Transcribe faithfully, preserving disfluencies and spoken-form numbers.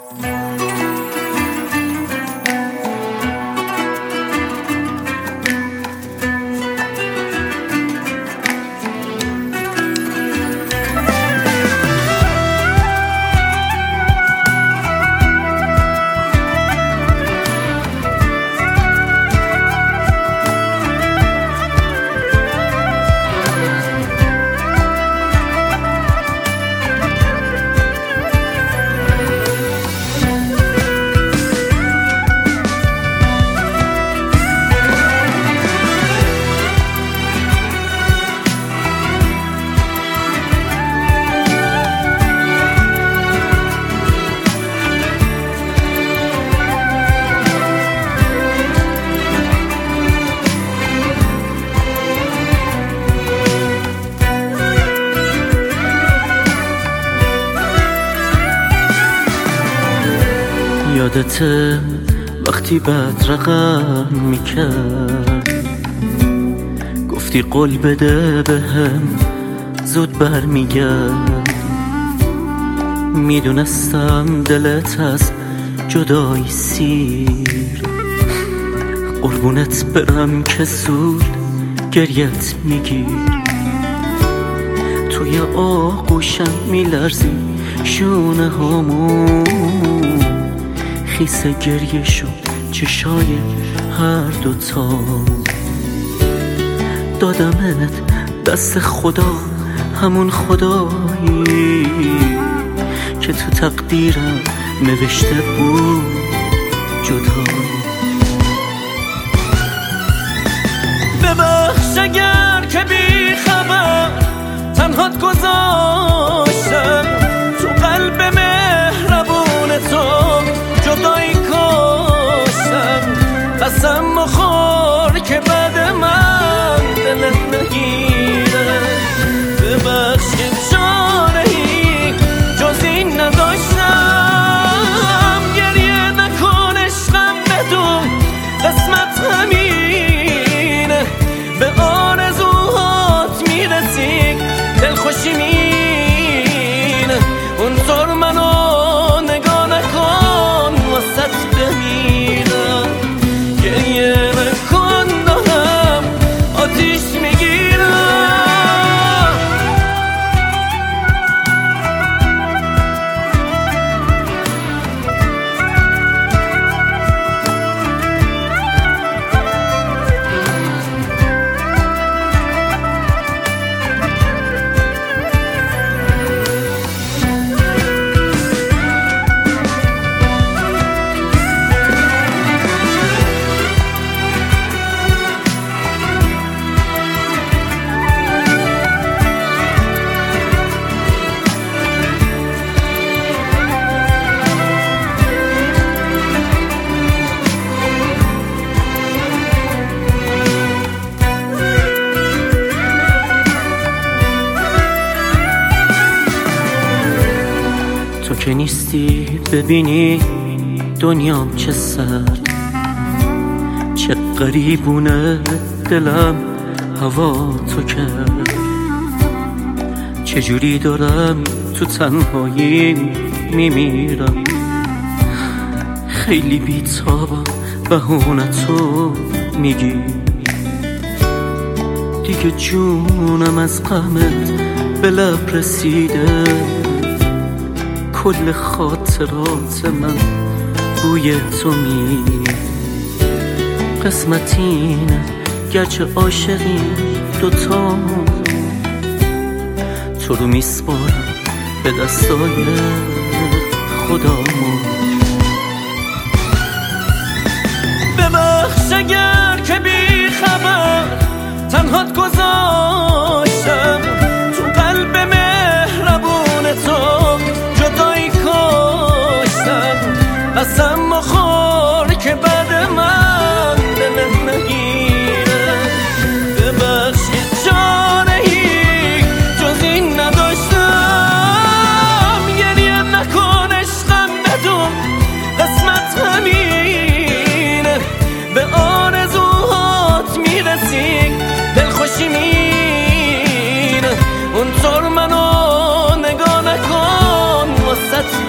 یادته وقتی بد رقم میکرد گفتی قول بده بهم زود برمیگرد. میدونستم دلت از جدایی سیر، قربونت برم که زود گریت میگیر. توی آغوشم میلرزی شونه هامون، خیس گریه شد چشای هر دوتا. دادمت دست خدا، همون خدایی که تو تقدیرم نوشته بود جدا. ببخش اگر که بی خبر تنهات گذاشتم، تو قلب مهربون تو جدایی کاشتم. قسم مخور که بعد من دلت نگیره. ببخش که چاره‌ای جز این نداشتم. گریه نکن عشقم، بدون قسمت همینه. به آرزوهات میرسی دلخوشی مینه. اونطور منو نگاه نکن واسط بمیرم. گریه نکن دارم آتیش میگیرم. تو که نیستی ببینی دنیام چه سرد، چه غریبونه دلم هوا تو کرد. چجوری دارم تو تنهایی میمیرم. خیلی بی‌تابم بهونتو میگی. دیگه جونم از غمت به لب رسیده. کل خاطرات من بوی تو میده. قسمتینه گرچه عاشقی دوتا، تو رو میسپارم به دستای خدامون. ببخش اگر که بی خبر تنهات گذاشتم، تو قلب مهربون تو جدایی کاشتم. قسم مخور که بعد من دلت نگیره. ببخش که چاره‌ای جز این نداشتم. گریه نکن عشقم، بدون قسمت همینه. به آرزوهات میرسی دلخوشی مینه. اونطور منو نگاه نکن واسط